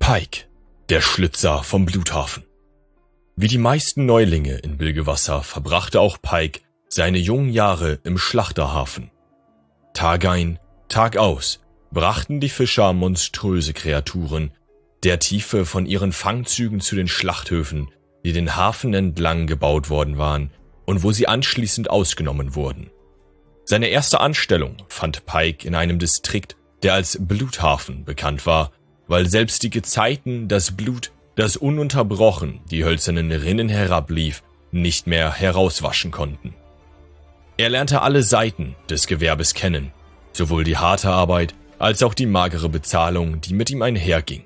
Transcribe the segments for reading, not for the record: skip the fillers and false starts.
Pike, der Schlitzer vom Bluthafen. Wie die meisten Neulinge in Bilgewasser verbrachte auch Pike seine jungen Jahre im Schlachterhafen. Tag ein, Tag aus brachten die Fischer monströse Kreaturen der Tiefe von ihren Fangzügen zu den Schlachthöfen, die den Hafen entlang gebaut worden waren und wo sie anschließend ausgenommen wurden. Seine erste Anstellung fand Pike in einem Distrikt, der als Bluthafen bekannt war, weil selbst die Gezeiten das Blut, das ununterbrochen die hölzernen Rinnen herablief, nicht mehr herauswaschen konnten. Er lernte alle Seiten des Gewerbes kennen, sowohl die harte Arbeit als auch die magere Bezahlung, die mit ihm einherging.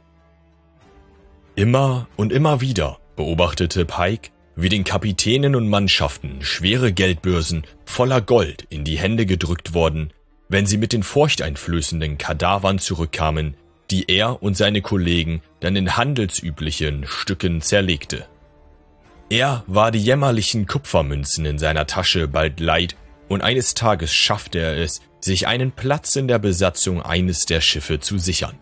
Immer und immer wieder beobachtete Pike, wie den Kapitänen und Mannschaften schwere Geldbörsen voller Gold in die Hände gedrückt wurden, wenn sie mit den furchteinflößenden Kadavern zurückkamen, die er und seine Kollegen dann in handelsüblichen Stücken zerlegte. Er war die jämmerlichen Kupfermünzen in seiner Tasche bald leid und eines Tages schaffte er es, sich einen Platz in der Besatzung eines der Schiffe zu sichern.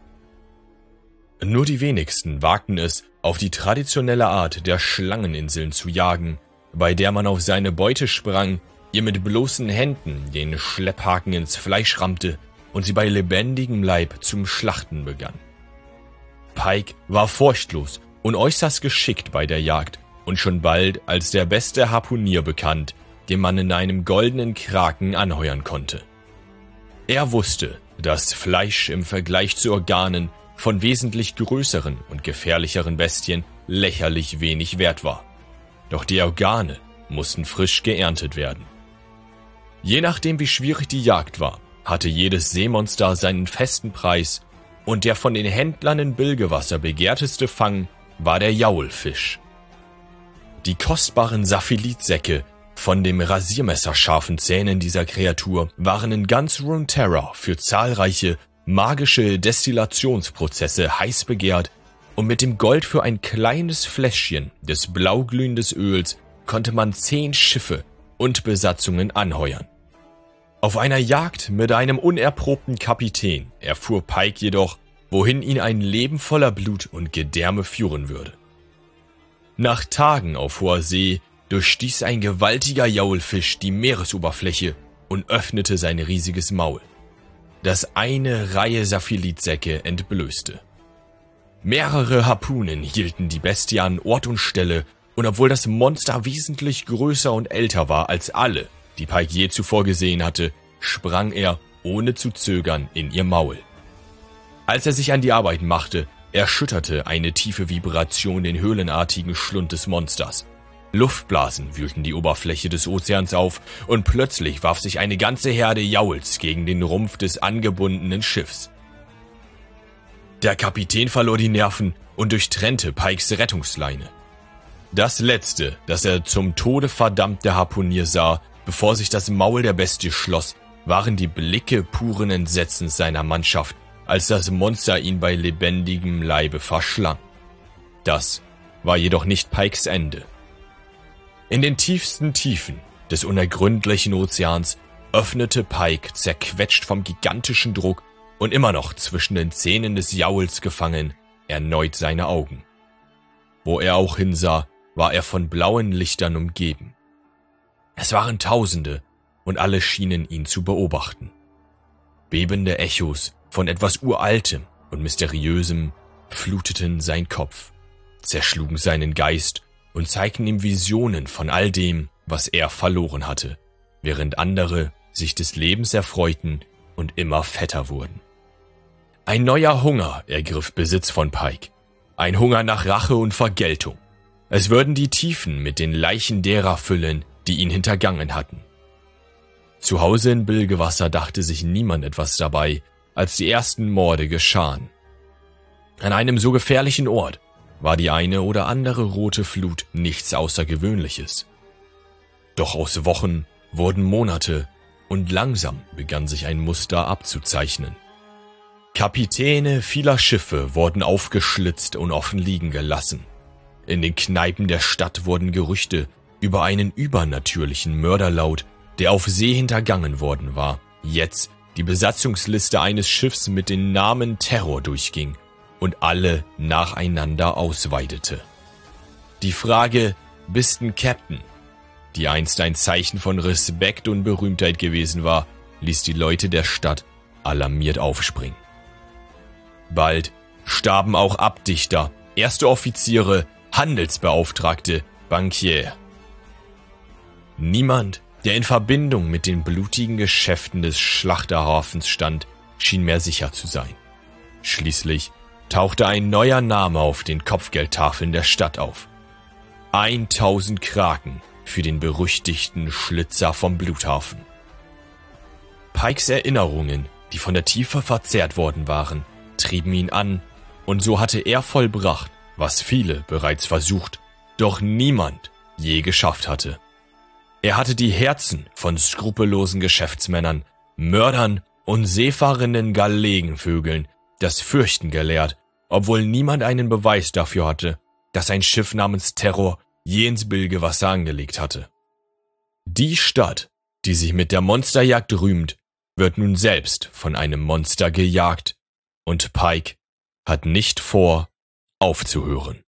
Nur die wenigsten wagten es, auf die traditionelle Art der Schlangeninseln zu jagen, bei der man auf seine Beute sprang, ihr mit bloßen Händen den Schlepphaken ins Fleisch rammte und sie bei lebendigem Leib zum Schlachten begann. Pike war furchtlos und äußerst geschickt bei der Jagd und schon bald als der beste Harpunier bekannt, den man in einem goldenen Kraken anheuern konnte. Er wusste, dass Fleisch im Vergleich zu Organen von wesentlich größeren und gefährlicheren Bestien lächerlich wenig wert war. Doch die Organe mussten frisch geerntet werden. Je nachdem, wie schwierig die Jagd war, hatte jedes Seemonster seinen festen Preis und der von den Händlern in Bilgewasser begehrteste Fang war der Jaulfisch. Die kostbaren Saphilitsäcke von dem rasiermesserscharfen Zähnen dieser Kreatur waren in ganz Runeterra für zahlreiche magische Destillationsprozesse heiß begehrt und mit dem Gold für ein kleines Fläschchen des blauglühenden Öls konnte man 10 Schiffe und Besatzungen anheuern. Auf einer Jagd mit einem unerprobten Kapitän erfuhr Pike jedoch, wohin ihn ein Leben voller Blut und Gedärme führen würde. Nach Tagen auf hoher See durchstieß ein gewaltiger Jaulfisch die Meeresoberfläche und öffnete sein riesiges Maul, das eine Reihe Saphilitsäcke entblößte. Mehrere Harpunen hielten die Bestie an Ort und Stelle, und obwohl das Monster wesentlich größer und älter war als alle, die Pike je zuvor gesehen hatte, sprang er, ohne zu zögern, in ihr Maul. Als er sich an die Arbeit machte, erschütterte eine tiefe Vibration den höhlenartigen Schlund des Monsters. Luftblasen wühlten die Oberfläche des Ozeans auf und plötzlich warf sich eine ganze Herde Jauls gegen den Rumpf des angebundenen Schiffs. Der Kapitän verlor die Nerven und durchtrennte Pikes Rettungsleine. Das Letzte, das er zum Tode verdammte Harpunier sah, bevor sich das Maul der Bestie schloss, waren die Blicke puren Entsetzens seiner Mannschaft, als das Monster ihn bei lebendigem Leibe verschlang. Das war jedoch nicht Pikes Ende. In den tiefsten Tiefen des unergründlichen Ozeans öffnete Pike, zerquetscht vom gigantischen Druck und immer noch zwischen den Zähnen des Jauls gefangen, erneut seine Augen. Wo er auch hinsah, war er von blauen Lichtern umgeben. Es waren Tausende, und alle schienen ihn zu beobachten. Bebende Echos von etwas Uraltem und Mysteriösem fluteten sein Kopf, zerschlugen seinen Geist und zeigten ihm Visionen von all dem, was er verloren hatte, während andere sich des Lebens erfreuten und immer fetter wurden. Ein neuer Hunger ergriff Besitz von Pike, ein Hunger nach Rache und Vergeltung. Es würden die Tiefen mit den Leichen derer füllen, die ihn hintergangen hatten. Zu Hause in Bilgewasser dachte sich niemand etwas dabei, als die ersten Morde geschahen. An einem so gefährlichen Ort war die eine oder andere rote Flut nichts Außergewöhnliches. Doch aus Wochen wurden Monate und langsam begann sich ein Muster abzuzeichnen. Kapitäne vieler Schiffe wurden aufgeschlitzt und offen liegen gelassen. In den Kneipen der Stadt wurden Gerüchte über einen übernatürlichen Mörderlaut, der auf See hintergangen worden war, jetzt die Besatzungsliste eines Schiffs mit dem Namen Terror durchging und alle nacheinander ausweidete. Die Frage, bist n Captain, die einst ein Zeichen von Respekt und Berühmtheit gewesen war, ließ die Leute der Stadt alarmiert aufspringen. Bald starben auch Abdichter, erste Offiziere, Handelsbeauftragte, Bankier. Niemand, der in Verbindung mit den blutigen Geschäften des Schlachterhafens stand, schien mehr sicher zu sein. Schließlich tauchte ein neuer Name auf den Kopfgeldtafeln der Stadt auf. 1000 Kraken für den berüchtigten Schlitzer vom Bluthafen. Pikes Erinnerungen, die von der Tiefe verzehrt worden waren, trieben ihn an, und so hatte er vollbracht, was viele bereits versucht, doch niemand je geschafft hatte. Er hatte die Herzen von skrupellosen Geschäftsmännern, Mördern und seefahrenden Galegenvögeln das Fürchten gelehrt, obwohl niemand einen Beweis dafür hatte, dass ein Schiff namens Terror je ins Bilgewasser angelegt hatte. Die Stadt, die sich mit der Monsterjagd rühmt, wird nun selbst von einem Monster gejagt, und Pike hat nicht vor, aufzuhören.